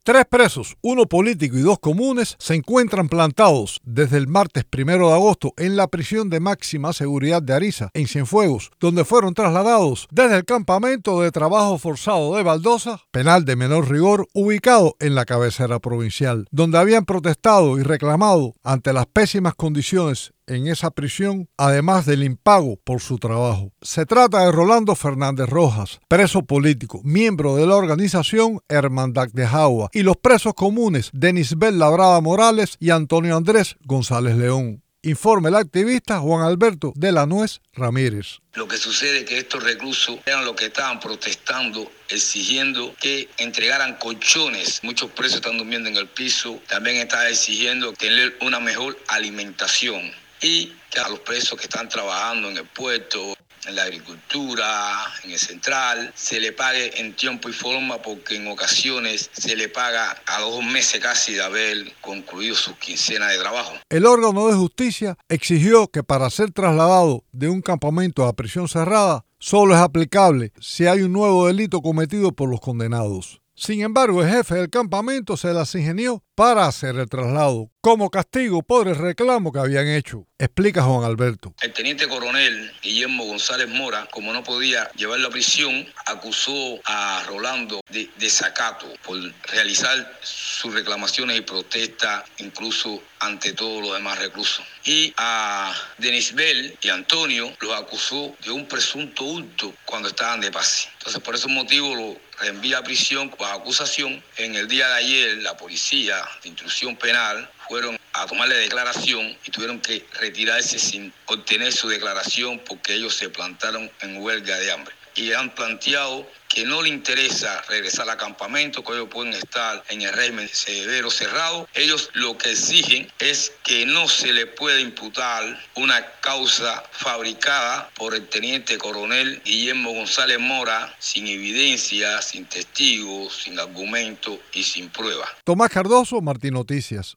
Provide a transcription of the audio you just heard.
Tres presos, uno político y dos comunes, se encuentran plantados desde el martes 1 de agosto en la prisión de máxima seguridad de Ariza, en Cienfuegos, donde fueron trasladados desde el campamento de trabajo forzado de Baldosa, penal de menor rigor, ubicado en la cabecera provincial, donde habían protestado y reclamado ante las pésimas condiciones en esa prisión, además del impago por su trabajo. Se trata de Rolando Fernández Rojas, preso político, miembro de la organización Hermandad de Jagua, y los presos comunes Denisbel Labrada Morales y Antonio Andrés González León. Informa el activista Juan Alberto de la Nuez Ramírez. Lo que sucede es que estos reclusos eran los que estaban protestando, exigiendo que entregaran colchones. Muchos presos están durmiendo en el piso. También están exigiendo tener una mejor alimentación. Y que a los presos que están trabajando en el puerto, en la agricultura, en el central, se le pague en tiempo y forma, porque en ocasiones se le paga a 2 meses casi de haber concluido su quincena de trabajo. El órgano de justicia exigió que para ser trasladado de un campamento a prisión cerrada solo es aplicable si hay un nuevo delito cometido por los condenados. Sin embargo, el jefe del campamento se las ingenió para hacer el traslado, como castigo por el reclamo que habían hecho, explica Juan Alberto. El teniente coronel Guillermo González Mora, como no podía llevarlo a prisión, acusó a Rolando de desacato por realizar sus reclamaciones y protestas, incluso ante todos los demás reclusos. Y a Denisbel y Antonio los acusó de un presunto hurto cuando estaban de pase. Entonces, por ese motivo lo reenvía a prisión bajo acusación. En el día de ayer, la policía de instrucción penal fueron a tomarle declaración y tuvieron que retirarse sin obtener su declaración porque ellos se plantaron en huelga de hambre. Y han planteado que no le interesa regresar al campamento, que ellos pueden estar en el régimen severo cerrado. Ellos lo que exigen es que no se le pueda imputar una causa fabricada por el teniente coronel Guillermo González Mora, sin evidencia, sin testigos, sin argumento y sin prueba. Tomás Cardoso, Martín Noticias.